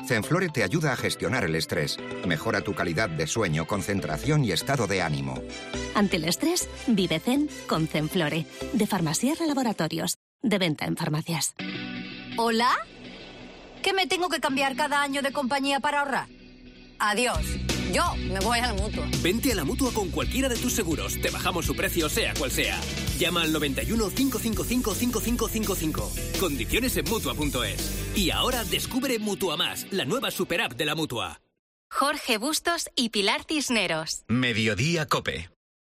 Zenflore te ayuda a gestionar el estrés, mejora tu calidad de sueño, concentración y estado de ánimo. Ante el estrés, vive Zen con Zenflore, de Farmasierra Laboratorios, de venta en farmacias. ¿Hola? ¿Que me tengo que cambiar cada año de compañía para ahorrar? Adiós. Yo me voy a la Mutua. Vente a la Mutua con cualquiera de tus seguros. Te bajamos su precio, sea cual sea. Llama al 91 555 5555. Condiciones en Mutua.es. Y ahora descubre Mutua Más, la nueva super app de la Mutua. Jorge Bustos y Pilar Cisneros. Mediodía Cope.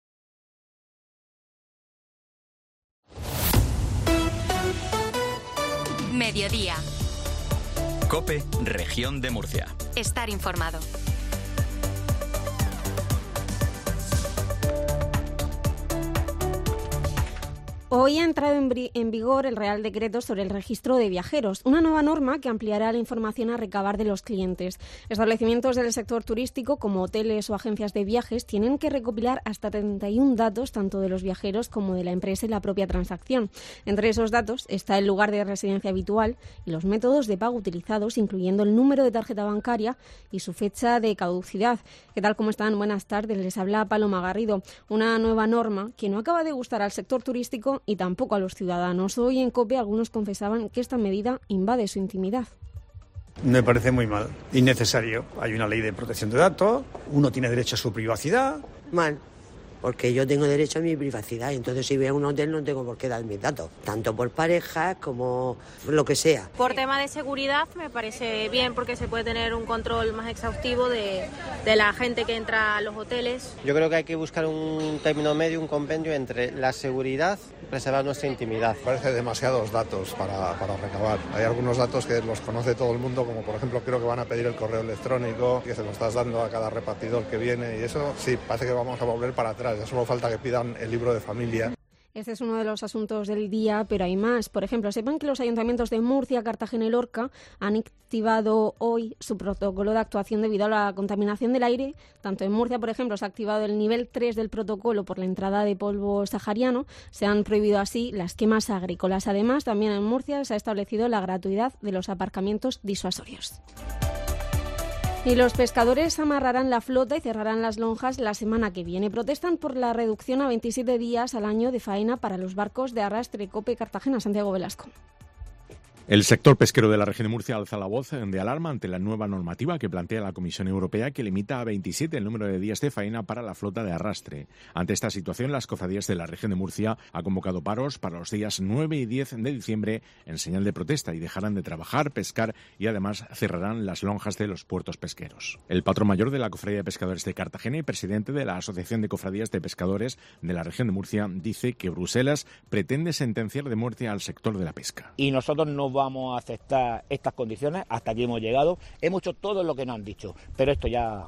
Mediodía. Cope, Región de Murcia. Estar informado. Hoy ha entrado en vigor el Real Decreto sobre el registro de viajeros, una nueva norma que ampliará la información a recabar de los clientes. Establecimientos del sector turístico, como hoteles o agencias de viajes, tienen que recopilar hasta 31 datos, tanto de los viajeros como de la empresa y la propia transacción. Entre esos datos está el lugar de residencia habitual y los métodos de pago utilizados, incluyendo el número de tarjeta bancaria y su fecha de caducidad. ¿Qué tal? ¿Cómo están? Buenas tardes. Les habla Paloma Garrido. Una nueva norma que no acaba de gustar al sector turístico y tampoco a los ciudadanos. Hoy en COPE algunos confesaban que esta medida invade su intimidad. Me parece muy mal, innecesario. Hay una ley de protección de datos, uno tiene derecho a su privacidad. Mal, porque yo tengo derecho a mi privacidad y entonces si voy a un hotel no tengo por qué dar mis datos, tanto por parejas como lo que sea. Por tema de seguridad me parece bien porque se puede tener un control más exhaustivo de la gente que entra a los hoteles. Yo creo que hay que buscar un término medio, un compendio entre la seguridad y preservar nuestra intimidad. Parece demasiados datos para recabar. Hay algunos datos que los conoce todo el mundo, como por ejemplo creo que van a pedir el correo electrónico, que se lo estás dando a cada repartidor que viene y eso sí, parece que vamos a volver para atrás. Ya solo falta que pidan el libro de familia. Este es uno de los asuntos del día, pero hay más. Por ejemplo, sepan que los ayuntamientos de Murcia, Cartagena y Lorca han activado hoy su protocolo de actuación debido a la contaminación del aire. Tanto en Murcia, por ejemplo, se ha activado el nivel 3 del protocolo por la entrada de polvo sahariano. Se han prohibido así las quemas agrícolas. Además, también en Murcia se ha establecido la gratuidad de los aparcamientos disuasorios. Y los pescadores amarrarán la flota y cerrarán las lonjas la semana que viene. Protestan por la reducción a 27 días al año de faena para los barcos de arrastre. COPE Cartagena, Santiago Velasco. El sector pesquero de la región de Murcia alza la voz de alarma ante la nueva normativa que plantea la Comisión Europea, que limita a 27 el número de días de faena para la flota de arrastre. Ante esta situación, las cofradías de la región de Murcia ha convocado paros para los días 9 y 10 de diciembre en señal de protesta y dejarán de trabajar, pescar y además cerrarán las lonjas de los puertos pesqueros. El patrón mayor de la Cofradía de Pescadores de Cartagena y presidente de la Asociación de Cofradías de Pescadores de la región de Murcia dice que Bruselas pretende sentenciar de muerte al sector de la pesca. Y nosotros no vamos a aceptar estas condiciones. Hasta aquí hemos llegado, hemos hecho todo lo que nos han dicho, pero esto ya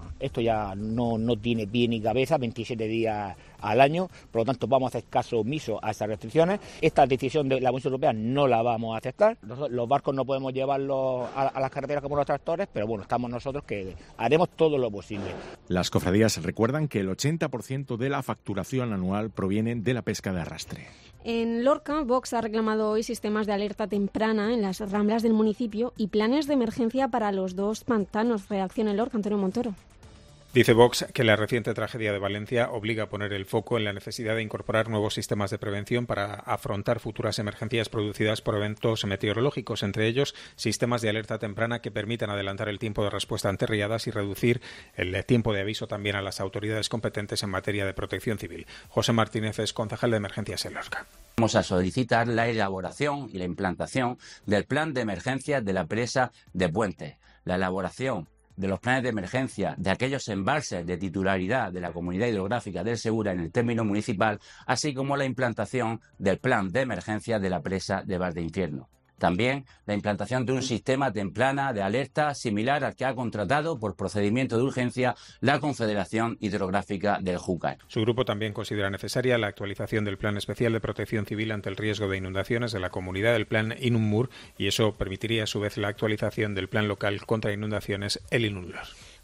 no tiene pie ni cabeza. 27 días al año, por lo tanto vamos a hacer caso omiso a esas restricciones. Esta decisión de la Comisión Europea no la vamos a aceptar. Los barcos no podemos llevarlos a las carreteras como los tractores, pero bueno, estamos nosotros que haremos todo lo posible. Las cofradías recuerdan que el 80% de la facturación anual proviene de la pesca de arrastre. En Lorca, Vox ha reclamado hoy sistemas de alerta temprana en las ramblas del municipio y planes de emergencia para los dos pantanos. Reacción en Lorca, Antonio Montoro. Dice Vox que la reciente tragedia de Valencia obliga a poner el foco en la necesidad de incorporar nuevos sistemas de prevención para afrontar futuras emergencias producidas por eventos meteorológicos, entre ellos sistemas de alerta temprana que permitan adelantar el tiempo de respuesta ante riadas y reducir el tiempo de aviso también a las autoridades competentes en materia de protección civil. José Martínez es concejal de emergencias en Lorca. Vamos a solicitar la elaboración y la implantación del plan de emergencia de la presa de Puentes, la elaboración de los planes de emergencia de aquellos embalses de titularidad de la Comunidad Hidrográfica del Segura en el término municipal, así como la implantación del plan de emergencia de la presa de Valdeinfierno. También la implantación de un sistema temprana de alerta similar al que ha contratado por procedimiento de urgencia la Confederación Hidrográfica del Júcar. Su grupo también considera necesaria la actualización del Plan Especial de Protección Civil ante el riesgo de inundaciones de la comunidad del Plan Inunmur, y eso permitiría a su vez la actualización del Plan Local contra Inundaciones, el Inunlor.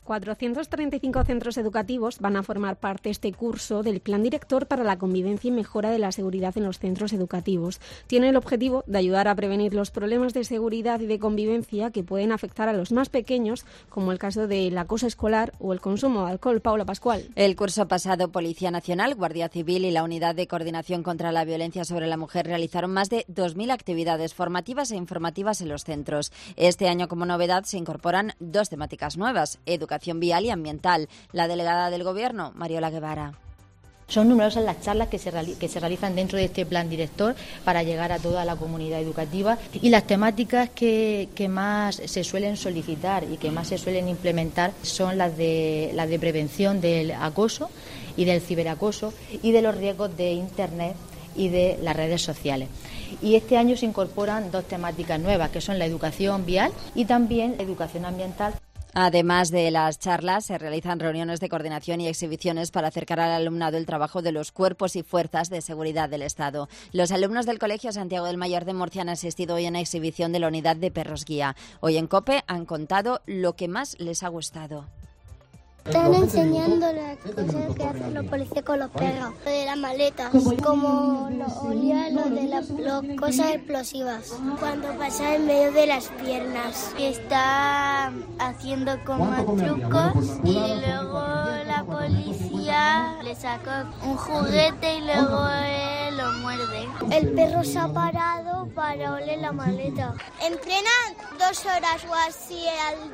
435 centros educativos van a formar parte este curso del Plan Director para la Convivencia y Mejora de la Seguridad en los Centros Educativos. Tiene el objetivo de ayudar a prevenir los problemas de seguridad y de convivencia que pueden afectar a los más pequeños, como el caso del acoso escolar o el consumo de alcohol. Paula Pascual. El curso pasado, Policía Nacional, Guardia Civil y la Unidad de Coordinación contra la Violencia sobre la Mujer realizaron más de 2.000 actividades formativas e informativas en los centros. Este año, como novedad, se incorporan 2 temáticas nuevas: educación vial y ambiental. La delegada del Gobierno, Mariola Guevara. Son numerosas las charlas que se realizan dentro de este plan director para llegar a toda la comunidad educativa, y las temáticas que más se suelen solicitar y que más se suelen implementar son las de prevención del acoso y del ciberacoso y de los riesgos de Internet y de las redes sociales. Y este año se incorporan 2 temáticas nuevas, que son la educación vial y también la educación ambiental. Además de las charlas, se realizan reuniones de coordinación y exhibiciones para acercar al alumnado el trabajo de los cuerpos y fuerzas de seguridad del Estado. Los alumnos del Colegio Santiago del Mayor de Murcia han asistido hoy a una exhibición de la unidad de perros guía. Hoy en COPE han contado lo que más les ha gustado. Están enseñando las cosas que hacen los policías con los perros, lo de las maletas, como olía lo de las cosas explosivas. Cuando pasa en medio de las piernas, está haciendo como trucos y luego la policía le saca un juguete y luego él lo muerde. El perro se ha parado para oler la maleta. Entrenan 2 horas o así al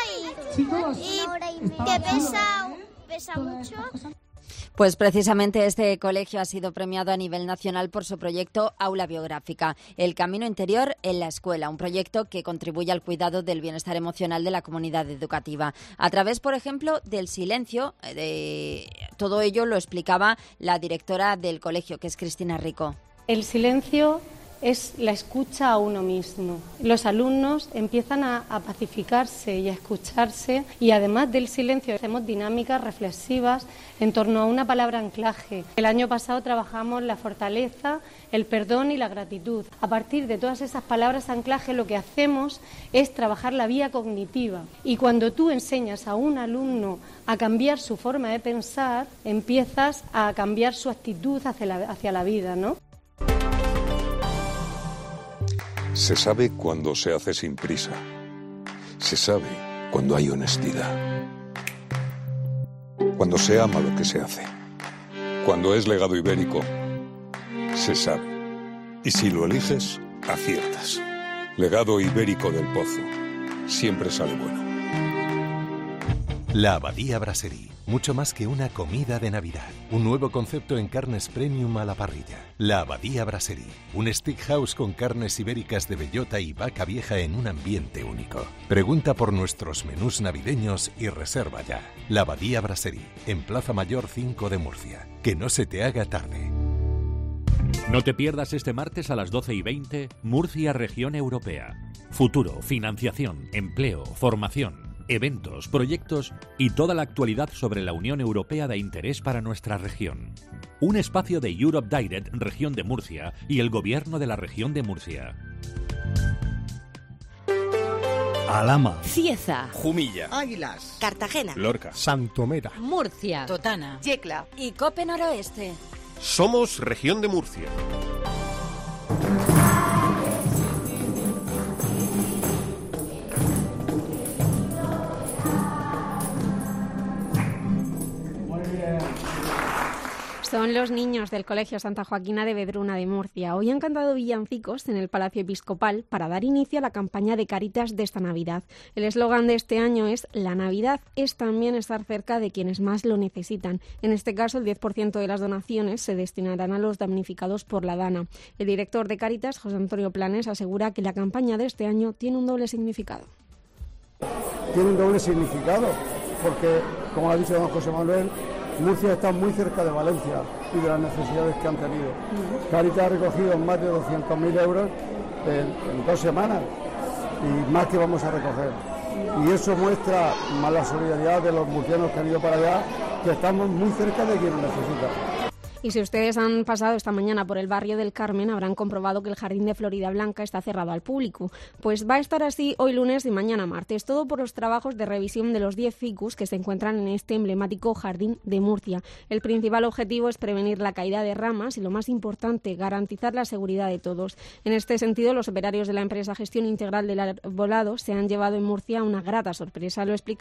día y que pesa mucho. Pues precisamente este colegio ha sido premiado a nivel nacional por su proyecto Aula Biográfica, el camino interior en la escuela, un proyecto que contribuye al cuidado del bienestar emocional de la comunidad educativa. A través, por ejemplo, del silencio, todo ello lo explicaba la directora del colegio, que es Cristina Rico. El silencio es la escucha a uno mismo. Los alumnos empiezan a pacificarse y a escucharse, y además del silencio hacemos dinámicas reflexivas en torno a una palabra anclaje. El año pasado trabajamos la fortaleza, el perdón y la gratitud. A partir de todas esas palabras anclaje lo que hacemos es trabajar la vía cognitiva, y cuando tú enseñas a un alumno a cambiar su forma de pensar, empiezas a cambiar su actitud hacia la vida, ¿no? Se sabe cuando se hace sin prisa. Se sabe cuando hay honestidad. Cuando se ama lo que se hace. Cuando es legado ibérico, se sabe. Y si lo eliges, aciertas. Legado ibérico del Pozo. Siempre sale bueno. La Abadía Brasserie, mucho más que una comida de Navidad. Un nuevo concepto en carnes premium a la parrilla. La Abadía Brasserie, un steakhouse con carnes ibéricas de bellota y vaca vieja en un ambiente único. Pregunta por nuestros menús navideños y reserva ya. La Abadía Brasserie, en Plaza Mayor 5 de Murcia. Que no se te haga tarde. No te pierdas este martes a las 12:20 Murcia Región Europea. Futuro, financiación, empleo, formación, eventos, proyectos y toda la actualidad sobre la Unión Europea de interés para nuestra región. Un espacio de Europe Direct, Región de Murcia, y el Gobierno de la Región de Murcia. Alhama, Cieza, Jumilla, Águilas, Cartagena, Lorca, Santomera, Murcia, Totana, Yecla y Cope Noroeste. Somos Región de Murcia. Son los niños del Colegio Santa Joaquina de Vedruna de Murcia. Hoy han cantado villancicos en el Palacio Episcopal para dar inicio a la campaña de Cáritas de esta Navidad. El eslogan de este año es «La Navidad es también estar cerca de quienes más lo necesitan». En este caso, el 10% de las donaciones se destinarán a los damnificados por la Dana. El director de Cáritas, José Antonio Planes, asegura que la campaña de este año tiene un doble significado. Tiene un doble significado porque, como ha dicho don José Manuel, Murcia está muy cerca de Valencia y de las necesidades que han tenido. Cáritas ha recogido más de 200.000 euros en 2 semanas y más que vamos a recoger. Y eso muestra más la solidaridad de los murcianos que han ido para allá, que estamos muy cerca de quien nos necesita. Y si ustedes han pasado esta mañana por el barrio del Carmen, habrán comprobado que el jardín de Florida Blanca está cerrado al público. Pues va a estar así hoy lunes y mañana martes, todo por los trabajos de revisión de los 10 ficus que se encuentran en este emblemático jardín de Murcia. El principal objetivo es prevenir la caída de ramas y, lo más importante, garantizar la seguridad de todos. En este sentido, los operarios de la empresa Gestión Integral del Arbolado se han llevado en Murcia una grata sorpresa. Lo explica